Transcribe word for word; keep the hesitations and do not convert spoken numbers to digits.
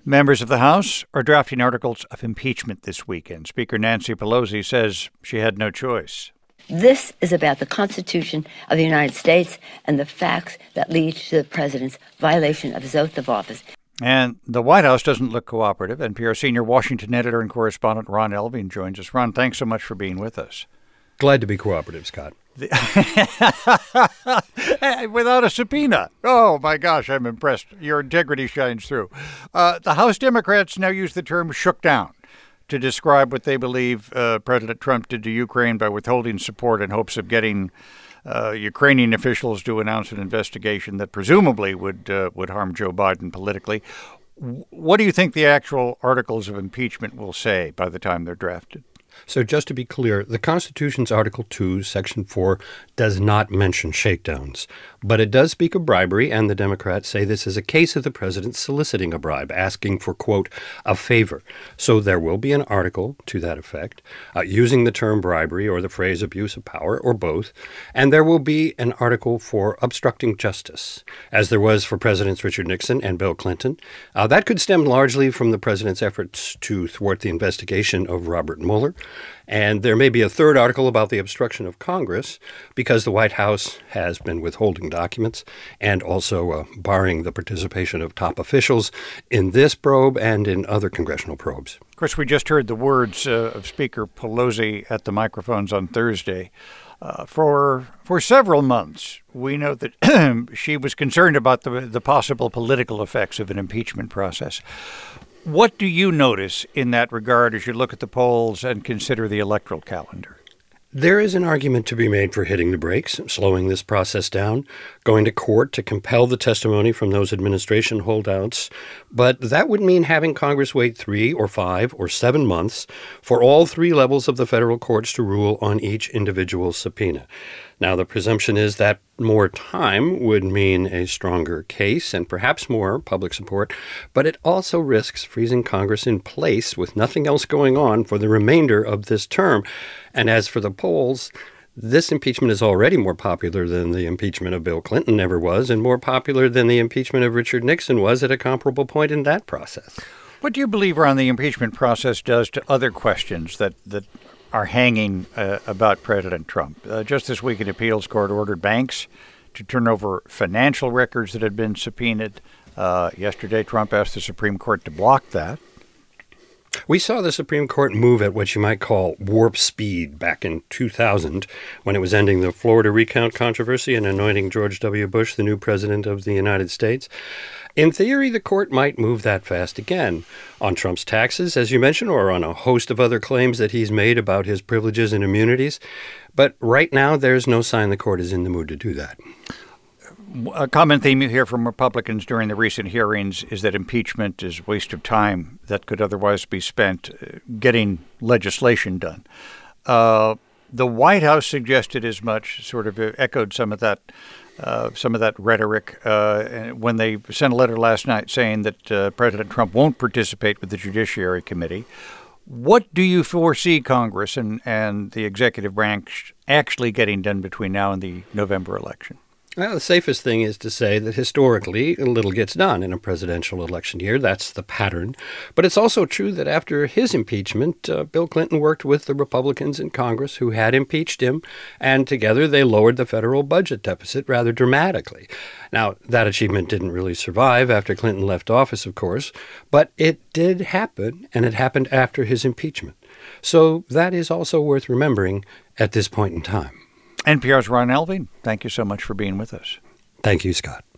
Members of the House are drafting articles of impeachment this weekend. Speaker Nancy Pelosi says she had no choice. This is about the Constitution of the United States and the facts that lead to the president's violation of his oath of office. And the White House doesn't look cooperative. N P R senior Washington editor and correspondent Ron Elving joins us. Ron, thanks so much for being with us. Glad to be cooperative, Scott. Without a subpoena. Oh, my gosh, I'm impressed. Your integrity shines through. Uh, the House Democrats now use the term shook down to describe what they believe uh, President Trump did to Ukraine by withholding support in hopes of getting uh, Ukrainian officials to announce an investigation that presumably would uh, would harm Joe Biden politically. What do you think the actual articles of impeachment will say by the time they're drafted? So just to be clear, the Constitution's Article two, Section four, does not mention shakedowns. But it does speak of bribery, and the Democrats say this is a case of the president soliciting a bribe, asking for, quote, a favor. So there will be an article to that effect, uh, using the term bribery or the phrase abuse of power, or both. And there will be an article for obstructing justice, as there was for Presidents Richard Nixon and Bill Clinton. Uh, that could stem largely from the president's efforts to thwart the investigation of Robert Mueller. And there may be a third article about the obstruction of Congress because the White House has been withholding documents and also uh, barring the participation of top officials in this probe and in other congressional probes. Of course, we just heard the words uh, of Speaker Pelosi at the microphones on Thursday. Uh, for for several months, we know that she was concerned about the the possible political effects of an impeachment process. What do you notice in that regard as you look at the polls and consider the electoral calendar? There is an argument to be made for hitting the brakes, slowing this process down, going to court to compel the testimony from those administration holdouts. But that would mean having Congress wait three or five or seven months for all three levels of the federal courts to rule on each individual subpoena. Now, the presumption is that more time would mean a stronger case and perhaps more public support, but it also risks freezing Congress in place with nothing else going on for the remainder of this term. And as for the polls, this impeachment is already more popular than the impeachment of Bill Clinton ever was, and more popular than the impeachment of Richard Nixon was at a comparable point in that process. What do you believe, Ron, the impeachment process does to other questions that, that are hanging uh, about President Trump? Uh, just this week, an appeals court ordered banks to turn over financial records that had been subpoenaed. Uh, yesterday, Trump asked the Supreme Court to block that. We saw the Supreme Court move at what you might call warp speed back in two thousand when it was ending the Florida recount controversy and anointing George W. Bush the new president of the United States. In theory, the court might move that fast again on Trump's taxes, as you mentioned, or on a host of other claims that he's made about his privileges and immunities. But right now, there's no sign the court is in the mood to do that. A common theme you hear from Republicans during the recent hearings is that impeachment is a waste of time that could otherwise be spent getting legislation done. Uh, the White House suggested as much, sort of echoed some of that uh, some of that rhetoric uh, when they sent a letter last night saying that uh, President Trump won't participate with the Judiciary Committee. What do you foresee Congress and, and the executive branch actually getting done between now and the November election? Well, the safest thing is to say that historically, little gets done in a presidential election year. That's the pattern. But it's also true that after his impeachment, uh, Bill Clinton worked with the Republicans in Congress who had impeached him, and together they lowered the federal budget deficit rather dramatically. Now, that achievement didn't really survive after Clinton left office, of course, but it did happen, and it happened after his impeachment. So that is also worth remembering at this point in time. N P R's Ron Elving, thank you so much for being with us. Thank you, Scott.